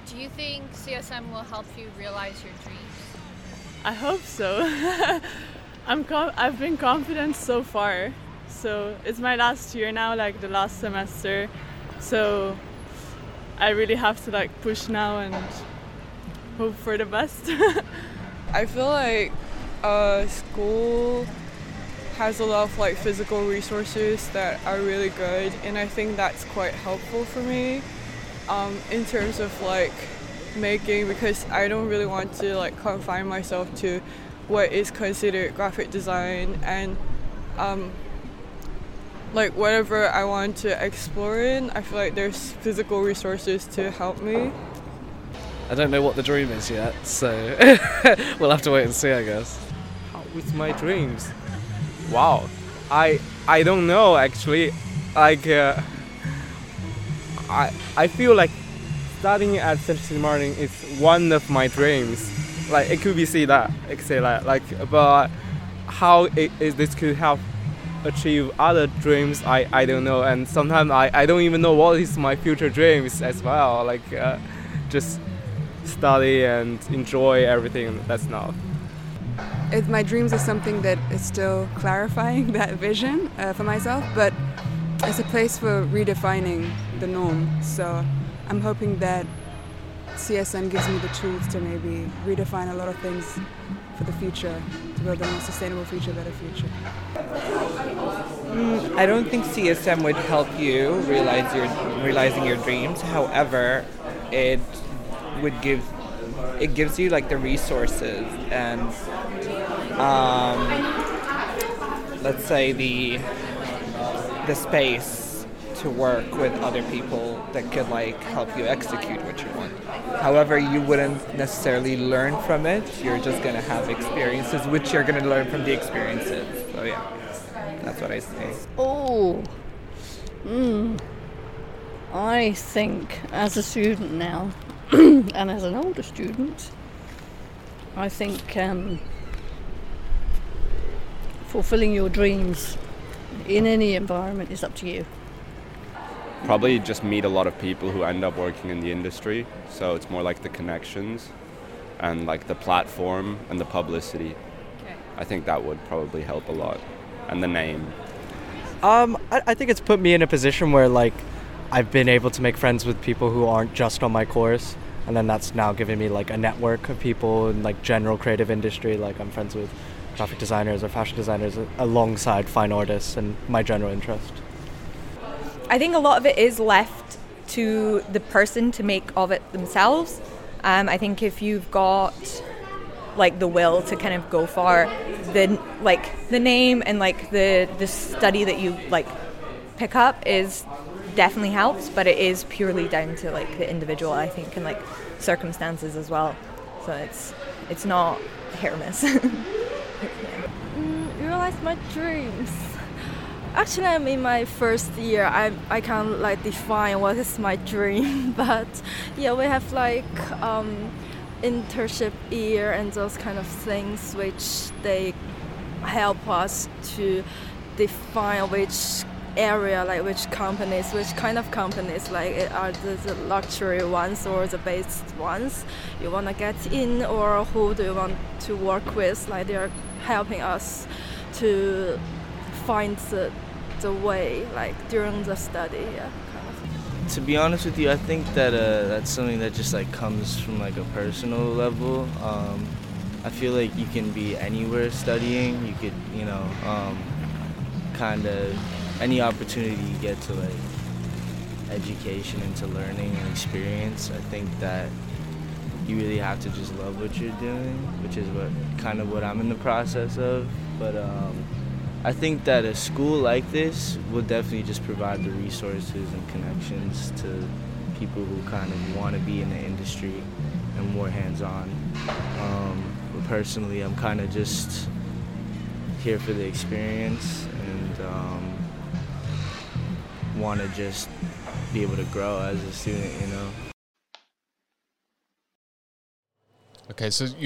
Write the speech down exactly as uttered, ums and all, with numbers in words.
Do you think C S M will help you realize your dreams? I hope so. I'm com- I've been confident so far. So it's my last year now, like the last semester. So I really have to like push now and hope for the best. I feel like uh, school has a lot of like physical resources that are really good, and I think that's quite helpful for me um, in terms of like making, because I don't really want to like confine myself to what is considered graphic design, and um, like whatever I want to explore in, I feel like there's physical resources to help me. I don't know what the dream is yet, so we'll have to wait and see, I guess. With my dreams, wow, I I don't know actually. Like uh, I I feel like studying at Saint Martin is one of my dreams. Like it could be see that, it could say that. Like, but how it is this could help achieve other dreams, I, I don't know. And sometimes I, I don't even know what is my future dreams as well. Like uh, just study and enjoy everything. That's enough. It, my dreams is something that is still clarifying that vision uh, for myself, but it's a place for redefining the norm. So I'm hoping that C S M gives me the tools to maybe redefine a lot of things for the future, to build a more sustainable future, better future. Mm, I don't think C S M would help you realize your realizing your dreams. However, it would give it gives you like the resources and um, let's say the the space to work with other people that could like help you execute what you want. However, you wouldn't necessarily learn from it. You're just gonna have experiences, which you're gonna learn from the experiences. So yeah, that's what I say. Oh, mm. I think as a student now, and as an older student, I think um, fulfilling your dreams in any environment is up to you. Probably just meet a lot of people who end up working in the industry, so it's more like the connections and like the platform and the publicity. Okay. I think that would probably help a lot, and the name. Um, I, I think it's put me in a position where like I've been able to make friends with people who aren't just on my course, and then that's now given me like a network of people in like general creative industry. Like I'm friends with graphic designers or fashion designers alongside fine artists and my general interest. I think a lot of it is left to the person to make of it themselves. Um, I think if you've got like the will to kind of go far, the like the name and like the the study that you like pick up is definitely helps, but it is purely down to like the individual, I think, and like circumstances as well. So it's it's not hit or miss. Yeah. Mm, realize my dreams. Actually, I'm in my first year. I I can't like define what is my dream, but yeah, we have like um, internship year and those kind of things, which they help us to define which area, like which companies, which kind of companies, like are the, the luxury ones or the base ones you want to get in, or who do you want to work with. Like they're helping us to find the the way, like during the study. Yeah, kind of. To be honest with you, I think that uh, that's something that just like comes from like a personal level. Um, I feel like you can be anywhere studying. You could, you know, um, kind of any opportunity you get to like education and to learning and experience. I think that you really have to just love what you're doing, which is what kind of what I'm in the process of. But um, I think that a school like this will definitely just provide the resources and connections to people who kind of want to be in the industry and more hands-on. Um, but personally, I'm kind of just here for the experience and um, want to just be able to grow as a student, you know. Okay, so you